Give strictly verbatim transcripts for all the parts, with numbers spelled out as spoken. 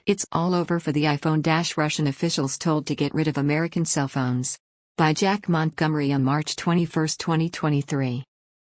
It's all over for the iPhone. Russian officials told to get rid of American cell phones. By Jack Montgomery on March twenty-first, twenty twenty-three.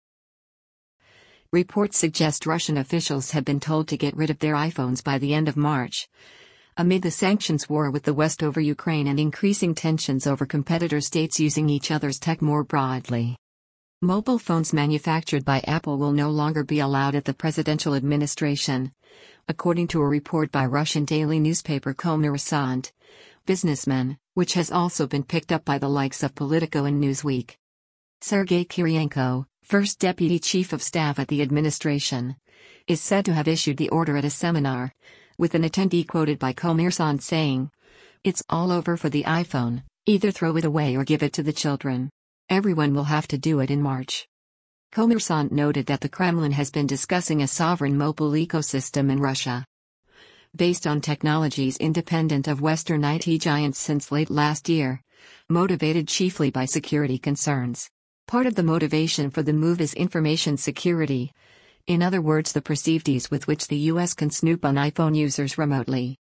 Reports suggest Russian officials have been told to get rid of their iPhones by the end of March, amid the sanctions war with the West over Ukraine and increasing tensions over competitor states using each other's tech more broadly. Mobile phones manufactured by Apple will no longer be allowed at the presidential administration, according to a report by Russian daily newspaper Kommersant Businessman, which has also been picked up by the likes of Politico and Newsweek. Sergei Kiriyenko, first deputy chief of staff at the administration, is said to have issued the order at a seminar, with an attendee quoted by Kommersant saying, "It's all over for the iPhone, either throw it away or give it to the children. Everyone will have to do it in March." Kommersant noted that the Kremlin has been discussing a sovereign mobile ecosystem in Russia, based on technologies independent of Western I T giants since late last year, motivated chiefly by security concerns. Part of the motivation for the move is information security, in other words the perceived ease with which the U S can snoop on iPhone users remotely.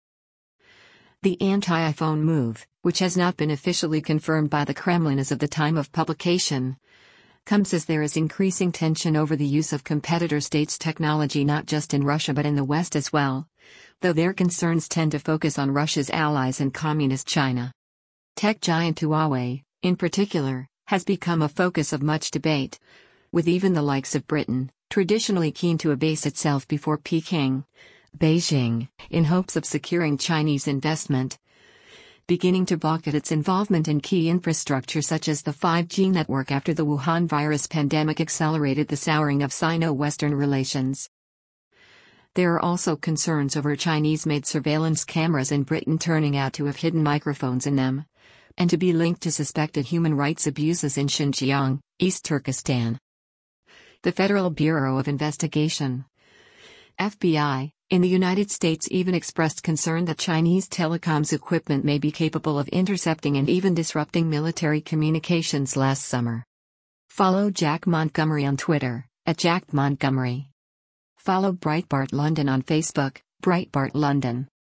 The anti-iPhone move, which has not been officially confirmed by the Kremlin as of the time of publication, comes as there is increasing tension over the use of competitor states' technology not just in Russia but in the West as well, though their concerns tend to focus on Russia's allies and communist China. Tech giant Huawei, in particular, has become a focus of much debate, with even the likes of Britain, traditionally keen to abase itself before Peking, Beijing, in hopes of securing Chinese investment, beginning to balk at its involvement in key infrastructure such as the five G network after the Wuhan virus pandemic accelerated the souring of Sino-Western relations. There are also concerns over Chinese-made surveillance cameras in Britain turning out to have hidden microphones in them, and to be linked to suspected human rights abuses in Xinjiang, East Turkestan. The Federal Bureau of Investigation, F B I, in the United States even expressed concern that Chinese telecoms equipment may be capable of intercepting and even disrupting military communications last summer. Follow Jack Montgomery on Twitter, at Jack Montgomery. Follow Breitbart London on Facebook, Breitbart London.